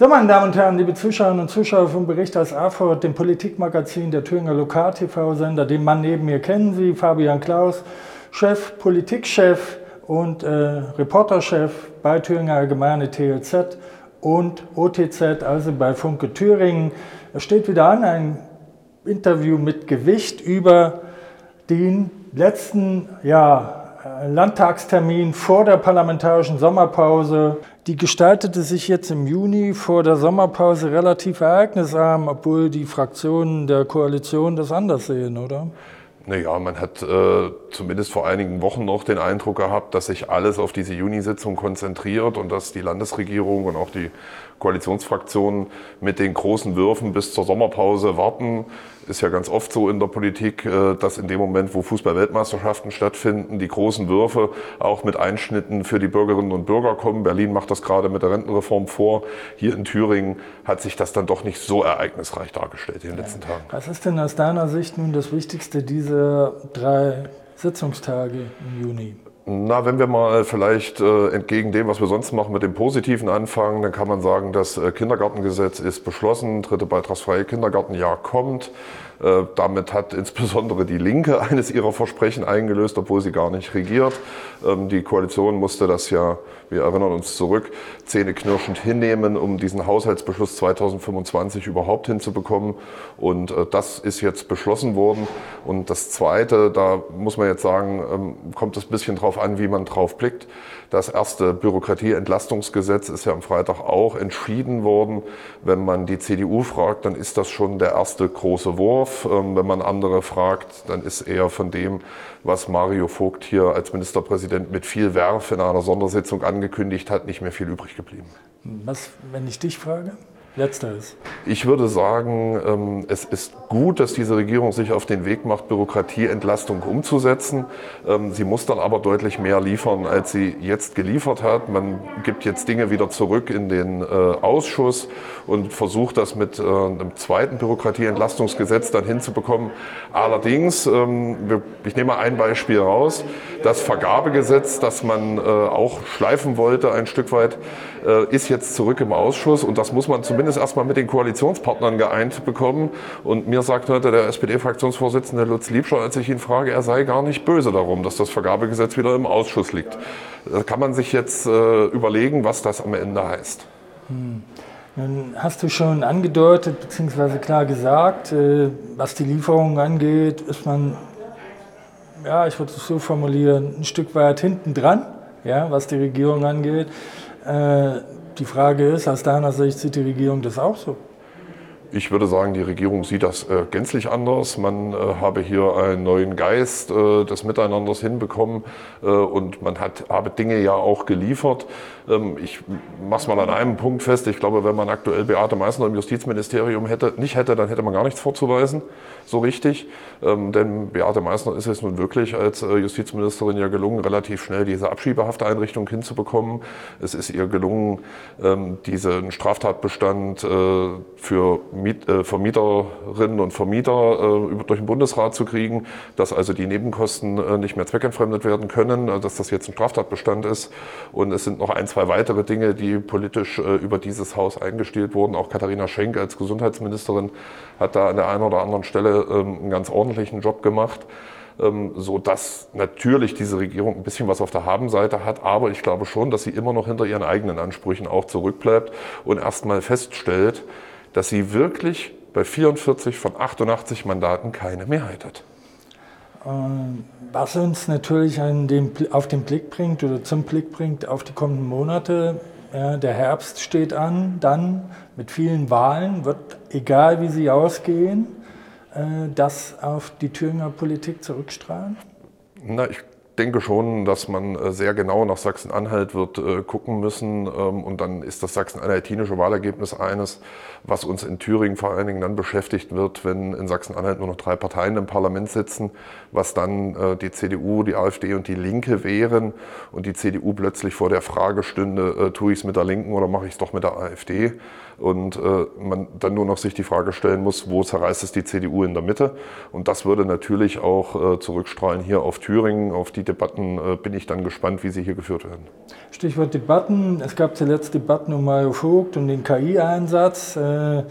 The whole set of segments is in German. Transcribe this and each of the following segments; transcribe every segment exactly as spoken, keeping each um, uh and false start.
So, meine Damen und Herren, liebe Zuschauerinnen und Zuschauer vom Bericht aus Erfurt, dem Politikmagazin der Thüringer Lokal-T V-Sender, den Mann neben mir kennen Sie, Fabian Klaus, Chef, Politikchef und äh, Reporterchef bei Thüringer Allgemeine T L Z und O T Z, also bei Funke Thüringen. Es steht wieder an, ein Interview mit Gewicht über den letzten ja, Landtagstermin vor der parlamentarischen Sommerpause. Die gestaltete sich jetzt im Juni vor der Sommerpause relativ ereignisarm, obwohl die Fraktionen der Koalition das anders sehen, oder? Naja, man hat äh, zumindest vor einigen Wochen noch den Eindruck gehabt, dass sich alles auf diese Junisitzung konzentriert und dass die Landesregierung und auch die Koalitionsfraktionen mit den großen Würfen bis zur Sommerpause warten. Ist ja ganz oft so in der Politik, äh, dass in dem Moment, wo Fußball-Weltmeisterschaften stattfinden, die großen Würfe auch mit Einschnitten für die Bürgerinnen und Bürger kommen. Berlin macht das gerade mit der Rentenreform vor. Hier in Thüringen hat sich das dann doch nicht so ereignisreich dargestellt in den letzten Tagen. Was ist denn aus deiner Sicht nun das Wichtigste dieser drei Sitzungstage im Juni? Na, wenn wir mal vielleicht äh, entgegen dem, was wir sonst machen, mit dem Positiven anfangen, dann kann man sagen, das äh, Kindergartengesetz ist beschlossen, dritte beitragsfreie Kindergartenjahr kommt. Äh, damit hat insbesondere die Linke eines ihrer Versprechen eingelöst, obwohl sie gar nicht regiert. Ähm, die Koalition musste das ja, wir erinnern uns zurück, zähneknirschend hinnehmen, um diesen Haushaltsbeschluss zweitausendfünfundzwanzig überhaupt hinzubekommen. Und äh, das ist jetzt beschlossen worden. Und das Zweite, da muss man jetzt sagen, ähm, kommt es ein bisschen drauf an, wie man drauf blickt. Das erste Bürokratieentlastungsgesetz ist ja am Freitag auch entschieden worden. Wenn man die C D U fragt, dann ist das schon der erste große Wurf. Ähm, wenn man andere fragt, dann ist eher von dem, was Mario Vogt hier als Ministerpräsident mit viel Werf in einer Sondersitzung angekündigt hat, nicht mehr viel übrig geblieben. Was, wenn ich dich frage? Letzteres. Ich würde sagen, es ist gut, dass diese Regierung sich auf den Weg macht, Bürokratieentlastung umzusetzen. Sie muss dann aber deutlich mehr liefern, als sie jetzt geliefert hat. Man gibt jetzt Dinge wieder zurück in den Ausschuss und versucht das mit einem zweiten Bürokratieentlastungsgesetz dann hinzubekommen. Allerdings, ich nehme mal ein Beispiel raus, das Vergabegesetz, das man auch schleifen wollte ein Stück weit, ist jetzt zurück im Ausschuss und das muss man zumindest erstmal mit den Koalitionspartnern geeint bekommen. Und mir sagt heute der S P D-Fraktionsvorsitzende Lutz Liebscher, als ich ihn frage, er sei gar nicht böse darum, dass das Vergabegesetz wieder im Ausschuss liegt. Da kann man sich jetzt äh, überlegen, was das am Ende heißt. Hm. Nun hast du schon angedeutet bzw. klar gesagt, äh, was die Lieferungen angeht, ist man, ja, ich würde es so formulieren, ein Stück weit hinten dran, ja, was die Regierung angeht. Äh, die Frage ist, aus deiner Sicht sieht die Regierung das auch so? Ich würde sagen, die Regierung sieht das äh, gänzlich anders. Man äh, habe hier einen neuen Geist äh, des Miteinanders hinbekommen äh, und man hat, habe Dinge ja auch geliefert. Ähm, ich mache es mal an einem Punkt fest. Ich glaube, wenn man aktuell Beate Meißner im Justizministerium hätte, nicht hätte, dann hätte man gar nichts vorzuweisen, so richtig. Ähm, denn Beate Meißner ist es nun wirklich als äh, Justizministerin ja gelungen, relativ schnell diese Abschiebehafteinrichtung hinzubekommen. Es ist ihr gelungen, ähm, diesen Straftatbestand äh, für Miet, äh, Vermieterinnen und Vermieter äh, durch den Bundesrat zu kriegen, dass also die Nebenkosten äh, nicht mehr zweckentfremdet werden können, äh, dass das jetzt ein Straftatbestand ist. Und es sind noch ein, zwei weitere Dinge, die politisch äh, über dieses Haus eingestielt wurden. Auch Katharina Schenk als Gesundheitsministerin hat da an der einen oder anderen Stelle äh, einen ganz ordentlichen Job gemacht, ähm, so dass natürlich diese Regierung ein bisschen was auf der Habenseite hat. Aber ich glaube schon, dass sie immer noch hinter ihren eigenen Ansprüchen auch zurückbleibt und erstmal feststellt, dass sie wirklich bei vierundvierzig von achtundachtzig Mandaten keine Mehrheit hat. Was uns natürlich an den, auf den Blick bringt oder zum Blick bringt auf die kommenden Monate, ja, der Herbst steht an, dann mit vielen Wahlen, wird, egal wie sie ausgehen, das auf die Thüringer Politik zurückstrahlen? Na, ich denke schon, dass man sehr genau nach Sachsen-Anhalt wird äh, gucken müssen ähm, und dann ist das sachsen-anhaltinische Wahlergebnis eines, was uns in Thüringen vor allen Dingen dann beschäftigt wird, wenn in Sachsen-Anhalt nur noch drei Parteien im Parlament sitzen, was dann äh, die C D U, die AfD und die Linke wären und die C D U plötzlich vor der Frage stünde, äh, tue ich es mit der Linken oder mache ich es doch mit der AfD? Und äh, man dann nur noch sich die Frage stellen muss, wo zerreißt es die C D U in der Mitte? Und das würde natürlich auch äh, zurückstrahlen hier auf Thüringen, auf die die Debatten bin ich dann gespannt, wie sie hier geführt werden. Stichwort Debatten. Es gab zuletzt Debatten um Mario Vogt und den K I-Einsatz. Er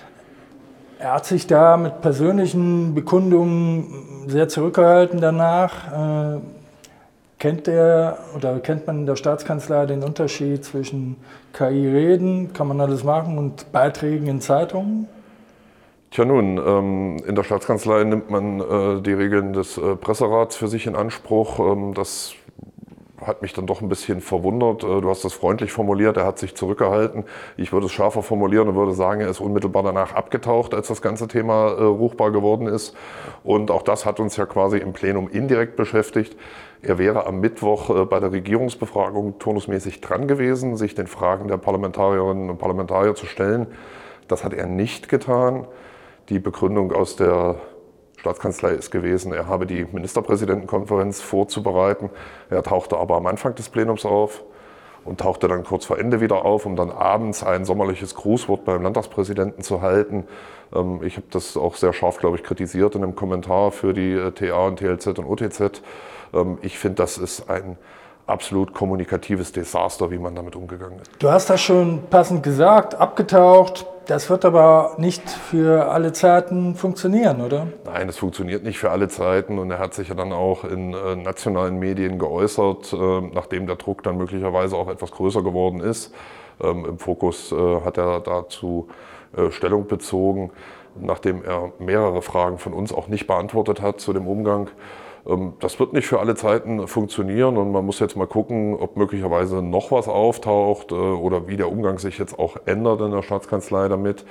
hat sich da mit persönlichen Bekundungen sehr zurückgehalten danach. Kennt er oder kennt man in der Staatskanzlei den Unterschied zwischen K I-Reden, kann man alles machen, und Beiträgen in Zeitungen? Tja nun, in der Staatskanzlei nimmt man die Regeln des Presserats für sich in Anspruch. Das hat mich dann doch ein bisschen verwundert. Du hast das freundlich formuliert, er hat sich zurückgehalten. Ich würde es schärfer formulieren und würde sagen, er ist unmittelbar danach abgetaucht, als das ganze Thema ruchbar geworden ist. Und auch das hat uns ja quasi im Plenum indirekt beschäftigt. Er wäre am Mittwoch bei der Regierungsbefragung turnusmäßig dran gewesen, sich den Fragen der Parlamentarierinnen und Parlamentarier zu stellen. Das hat er nicht getan. Die Begründung aus der Staatskanzlei ist gewesen, er habe die Ministerpräsidentenkonferenz vorzubereiten. Er tauchte aber am Anfang des Plenums auf und tauchte dann kurz vor Ende wieder auf, um dann abends ein sommerliches Grußwort beim Landtagspräsidenten zu halten. Ich habe das auch sehr scharf, glaube ich, kritisiert in einem Kommentar für die T A und T L Z und O T Z. Ich finde, das ist ein absolut kommunikatives Desaster, wie man damit umgegangen ist. Du hast das schon passend gesagt, abgetaucht. Das wird aber nicht für alle Zeiten funktionieren, oder? Nein, es funktioniert nicht für alle Zeiten, und er hat sich ja dann auch in äh, nationalen Medien geäußert, äh, nachdem der Druck dann möglicherweise auch etwas größer geworden ist. Ähm, Im Fokus äh, hat er dazu äh, Stellung bezogen, nachdem er mehrere Fragen von uns auch nicht beantwortet hat zu dem Umgang. Das wird nicht für alle Zeiten funktionieren, und man muss jetzt mal gucken, ob möglicherweise noch was auftaucht oder wie der Umgang sich jetzt auch ändert in der Staatskanzlei damit.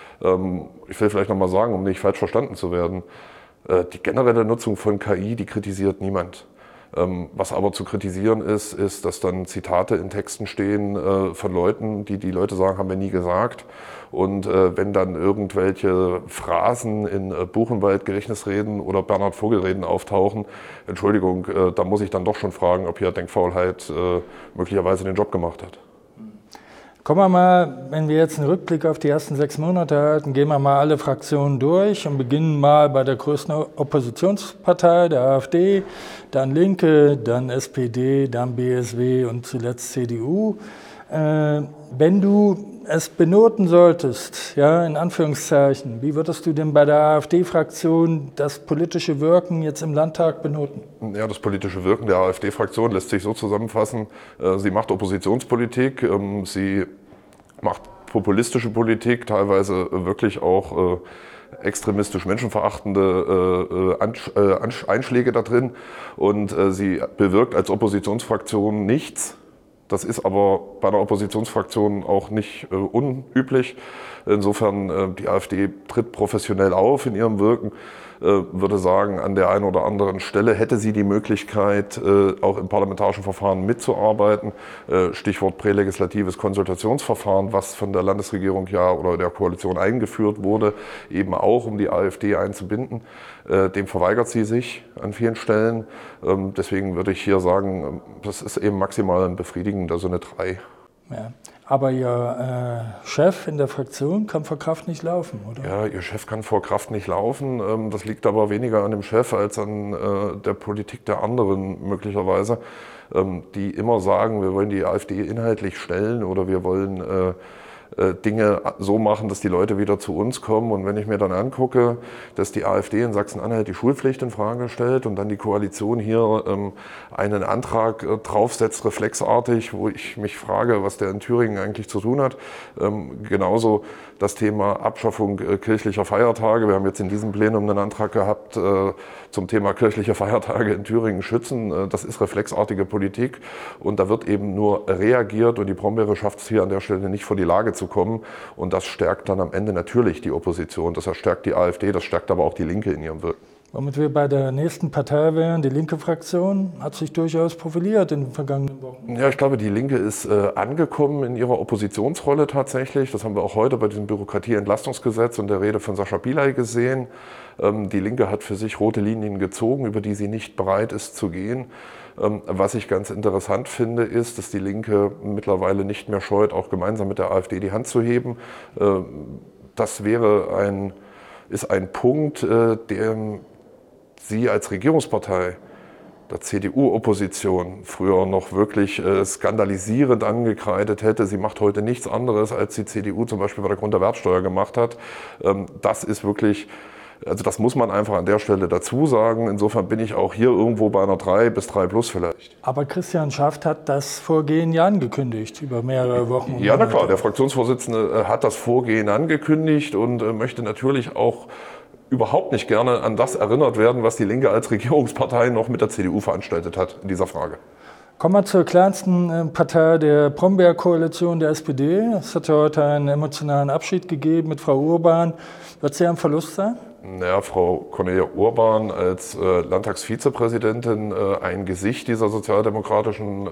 Ich will vielleicht noch mal sagen, um nicht falsch verstanden zu werden, die generelle Nutzung von K I, die kritisiert niemand. Was aber zu kritisieren ist, ist, dass dann Zitate in Texten stehen von Leuten, die die Leute sagen, haben wir nie gesagt. Und wenn dann irgendwelche Phrasen in Buchenwald-Gedächtnisreden oder Bernhard Vogel-Reden auftauchen, Entschuldigung, da muss ich dann doch schon fragen, ob hier Denkfaulheit möglicherweise den Job gemacht hat. Kommen wir mal, wenn wir jetzt einen Rückblick auf die ersten sechs Monate halten, gehen wir mal alle Fraktionen durch und beginnen mal bei der größten Oppositionspartei, der AfD, dann Linke, dann S P D, dann B S W und zuletzt C D U. Äh, wenn du es benoten solltest, ja, in Anführungszeichen, wie würdest du denn bei der AfD-Fraktion das politische Wirken jetzt im Landtag benoten? Ja, das politische Wirken der AfD-Fraktion lässt sich so zusammenfassen, sie macht Oppositionspolitik, sie macht populistische Politik, teilweise wirklich auch extremistisch menschenverachtende Einschläge da drin, und sie bewirkt als Oppositionsfraktion nichts. Das ist aber bei einer Oppositionsfraktion auch nicht äh, unüblich. Insofern, äh, die AfD tritt professionell auf in ihrem Wirken. Äh, würde sagen, an der einen oder anderen Stelle hätte sie die Möglichkeit, äh, auch im parlamentarischen Verfahren mitzuarbeiten. Äh, Stichwort prälegislatives Konsultationsverfahren, was von der Landesregierung ja oder der Koalition eingeführt wurde, eben auch um die AfD einzubinden. Äh, dem verweigert sie sich an vielen Stellen. Ähm, deswegen würde ich hier sagen, das ist eben maximal ein befriedigender, so eine drei. Ja, aber Ihr äh, Chef in der Fraktion kann vor Kraft nicht laufen, oder? Ja, Ihr Chef kann vor Kraft nicht laufen. Ähm, das liegt aber weniger an dem Chef als an äh, der Politik der anderen möglicherweise, ähm, die immer sagen, wir wollen die AfD inhaltlich stellen oder wir wollen äh, Dinge so machen, dass die Leute wieder zu uns kommen. Und wenn ich mir dann angucke, dass die AfD in Sachsen-Anhalt die Schulpflicht in Frage stellt und dann die Koalition hier ähm, einen Antrag äh, draufsetzt, reflexartig, wo ich mich frage, was der in Thüringen eigentlich zu tun hat. Ähm, genauso das Thema Abschaffung äh, kirchlicher Feiertage. Wir haben jetzt in diesem Plenum einen Antrag gehabt äh, zum Thema kirchliche Feiertage in Thüringen schützen. Äh, das ist reflexartige Politik, und da wird eben nur reagiert, und die Brombeere schafft es hier an der Stelle nicht vor die Lage zu kommen, und das stärkt dann am Ende natürlich die Opposition. Das stärkt die AfD, das stärkt aber auch die Linke in ihrem Wirken. Womit wir bei der nächsten Partei wären, die linke Fraktion hat sich durchaus profiliert in den vergangenen Wochen. Ja, ich glaube, die Linke ist äh, angekommen in ihrer Oppositionsrolle tatsächlich. Das haben wir auch heute bei diesem Bürokratieentlastungsgesetz und der Rede von Sascha Bielay gesehen. Ähm, die Linke hat für sich rote Linien gezogen, über die sie nicht bereit ist zu gehen. Ähm, was ich ganz interessant finde, ist, dass die Linke mittlerweile nicht mehr scheut, auch gemeinsam mit der AfD die Hand zu heben. Äh, das wäre ein, ist ein Punkt, äh, der sie als Regierungspartei der C D U-Opposition früher noch wirklich äh, skandalisierend angekreidet hätte. Sie macht heute nichts anderes, als die C D U zum Beispiel bei der Grunderwerbsteuer gemacht hat. Ähm, das ist wirklich, also das muss man einfach an der Stelle dazu sagen. Insofern bin ich auch hier irgendwo bei einer drei bis drei plus vielleicht. Aber Christian Schaft hat das Vorgehen ja angekündigt über mehrere Wochen. Ja, na klar, der Fraktionsvorsitzende hat das Vorgehen angekündigt und äh, möchte natürlich auch überhaupt nicht gerne an das erinnert werden, was die Linke als Regierungspartei noch mit der C D U veranstaltet hat in dieser Frage. Kommen wir zur kleinsten Partei der Brombeerkoalition, der S P D. Es hat ja heute einen emotionalen Abschied gegeben mit Frau Urban. Wird sie ein Verlust sein? Naja, Frau Cornelia Urban als äh, Landtagsvizepräsidentin, äh, ein Gesicht dieser sozialdemokratischen äh,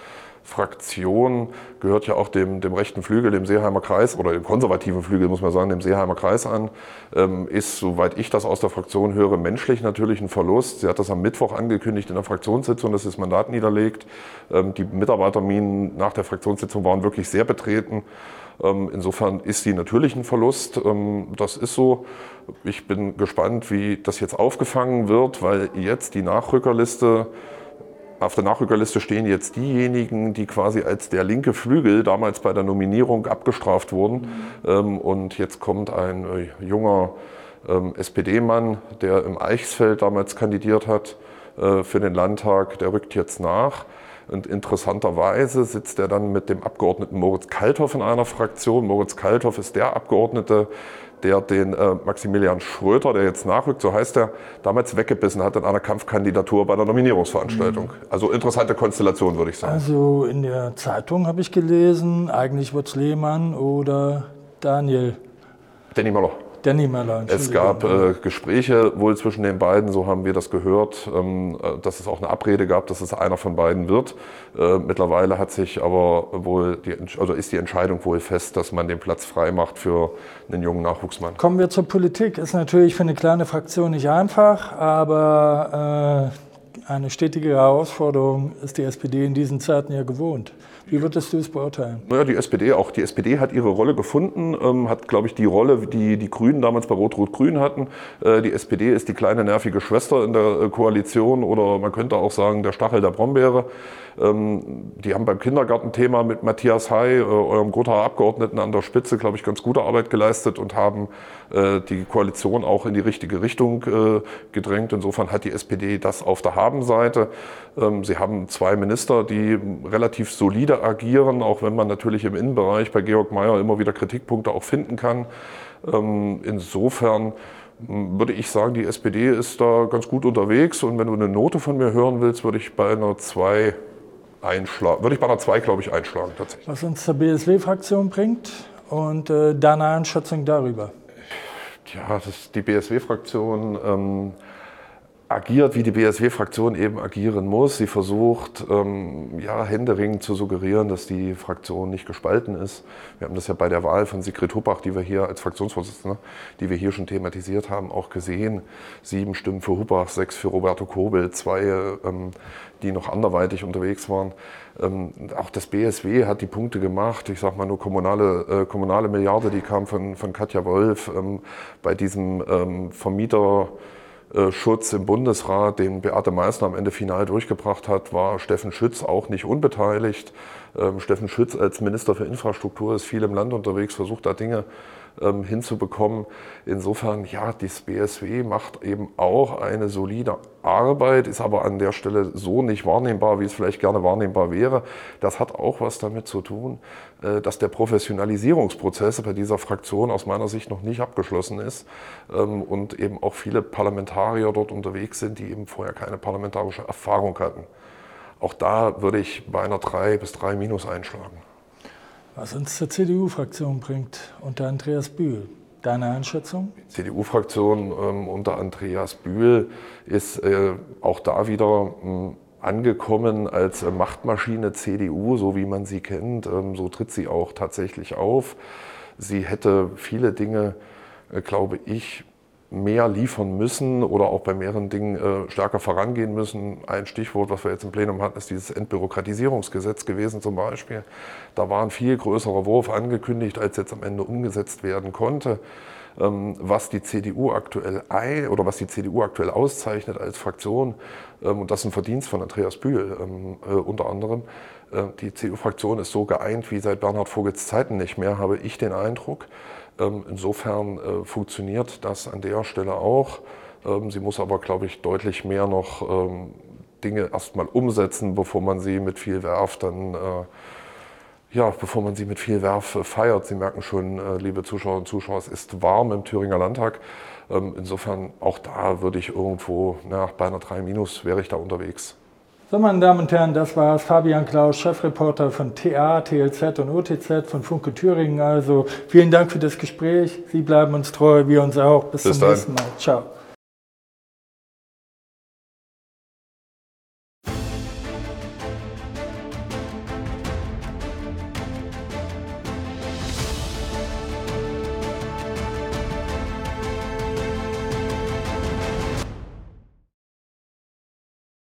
Fraktion, gehört ja auch dem, dem rechten Flügel, dem Seeheimer Kreis, oder dem konservativen Flügel, muss man sagen, dem Seeheimer Kreis an, ähm, ist, soweit ich das aus der Fraktion höre, menschlich natürlich ein Verlust. Sie hat das am Mittwoch angekündigt in der Fraktionssitzung, dass sie das Mandat niederlegt. Ähm, die Mitarbeiterminen nach der Fraktionssitzung waren wirklich sehr betreten. Ähm, insofern ist sie natürlich ein Verlust. Ähm, das ist so. Ich bin gespannt, wie das jetzt aufgefangen wird, weil jetzt die Nachrückerliste Auf der Nachrückerliste stehen jetzt diejenigen, die quasi als der linke Flügel damals bei der Nominierung abgestraft wurden. Mhm. Und jetzt kommt ein junger S P D-Mann, der im Eichsfeld damals kandidiert hat für den Landtag, der rückt jetzt nach. Und interessanterweise sitzt er dann mit dem Abgeordneten Moritz Kalthoff in einer Fraktion. Moritz Kalthoff ist der Abgeordnete, der den äh, Maximilian Schröter, der jetzt nachrückt, so heißt er, damals weggebissen hat in einer Kampfkandidatur bei der Nominierungsveranstaltung. Mhm. Also interessante Konstellation, würde ich sagen. Also in der Zeitung habe ich gelesen, eigentlich wird es Lehmann oder Daniel. Danny Möller. Danny Möller, Es gab äh, Gespräche wohl zwischen den beiden, so haben wir das gehört, ähm, dass es auch eine Abrede gab, dass es einer von beiden wird. Äh, mittlerweile hat sich aber wohl die, also ist die Entscheidung wohl fest, dass man den Platz frei macht für einen jungen Nachwuchsmann. Kommen wir zur Politik. Ist natürlich für eine kleine Fraktion nicht einfach, aber äh, eine stetige Herausforderung ist die S P D in diesen Zeiten ja gewohnt. Wie würdest du es beurteilen? Naja, die S P D, auch die S P D hat ihre Rolle gefunden, ähm, hat, glaube ich, die Rolle, die die Grünen damals bei Rot-Rot-Grün hatten. Äh, die S P D ist die kleine nervige Schwester in der äh, Koalition oder man könnte auch sagen, der Stachel der Brombeere. Ähm, die haben beim Kindergartenthema mit Matthias Hay, äh, eurem Gothaer Abgeordneten an der Spitze, glaube ich, ganz gute Arbeit geleistet und haben äh, die Koalition auch in die richtige Richtung äh, gedrängt. Insofern hat die S P D das auf der Habenseite. Ähm, sie haben zwei Minister, die relativ solide agieren, auch wenn man natürlich im Innenbereich bei Georg Mayer immer wieder Kritikpunkte auch finden kann. Ähm, insofern würde ich sagen, die S P D ist da ganz gut unterwegs und wenn du eine Note von mir hören willst, würde ich bei einer zwei einschlagen. Würde ich bei einer zwei, glaube ich, einschlagen tatsächlich. Was uns zur B S W-Fraktion bringt und äh, deine Einschätzung darüber? Ja, das, die B S W-Fraktion ähm, agiert, wie die B S W-Fraktion eben agieren muss. Sie versucht, ähm, ja, händeringend zu suggerieren, dass die Fraktion nicht gespalten ist. Wir haben das ja bei der Wahl von Sigrid Huppach, die wir hier als Fraktionsvorsitzende, die wir hier schon thematisiert haben, auch gesehen. Sieben Stimmen für Huppach, sechs für Roberto Kobel, zwei, ähm, die noch anderweitig unterwegs waren. Ähm, auch das B S W hat die Punkte gemacht. Ich sage mal nur kommunale, äh, kommunale Milliarde, die kam von, von Katja Wolf ähm, bei diesem ähm, Vermieter Schutz im Bundesrat, den Beate Meissner am Ende final durchgebracht hat, war Steffen Schütz auch nicht unbeteiligt. Ähm, Steffen Schütz als Minister für Infrastruktur ist viel im Land unterwegs, versucht da Dinge ähm, hinzubekommen. Insofern, ja, das B S W macht eben auch eine solide Arbeit, ist aber an der Stelle so nicht wahrnehmbar, wie es vielleicht gerne wahrnehmbar wäre. Das hat auch was damit zu tun, äh, dass der Professionalisierungsprozess bei dieser Fraktion aus meiner Sicht noch nicht abgeschlossen ist ähm, und eben auch viele Parlamentarier dort unterwegs sind, die eben vorher keine parlamentarische Erfahrung hatten. Auch da würde ich bei einer drei bis drei minus einschlagen. Was uns zur C D U-Fraktion bringt, unter Andreas Bühl. Deine Einschätzung? Die C D U-Fraktion ähm, unter Andreas Bühl ist äh, auch da wieder ähm, angekommen als äh, Machtmaschine C D U, so wie man sie kennt. Ähm, so tritt sie auch tatsächlich auf. Sie hätte viele Dinge, äh, glaube ich, mehr liefern müssen oder auch bei mehreren Dingen äh, stärker vorangehen müssen. Ein Stichwort, was wir jetzt im Plenum hatten, ist dieses Entbürokratisierungsgesetz gewesen zum Beispiel. Da war ein viel größerer Wurf angekündigt, als jetzt am Ende umgesetzt werden konnte. was die C D U aktuell ein, oder was die C D U aktuell auszeichnet als Fraktion, und das ist ein Verdienst von Andreas Bühl äh, unter anderem. Äh, die C D U-Fraktion ist so geeint wie seit Bernhard Vogels Zeiten nicht mehr, habe ich den Eindruck. Ähm, insofern äh, funktioniert das an der Stelle auch. Ähm, sie muss aber, glaube ich, deutlich mehr noch ähm, Dinge erstmal umsetzen, bevor man sie mit viel Werf dann äh, Ja, bevor man sie mit viel Werf feiert. Sie merken schon, liebe Zuschauer und Zuschauer, es ist warm im Thüringer Landtag. Insofern auch da würde ich irgendwo, na, bei einer drei minus wäre ich da unterwegs. So, meine Damen und Herren, das war Fabian Klaus, Chefreporter von T A, T L Z und O T Z von Funke Thüringen. Also vielen Dank für das Gespräch. Sie bleiben uns treu, wir uns auch. Bis, Bis zum nächsten Mal. Ciao.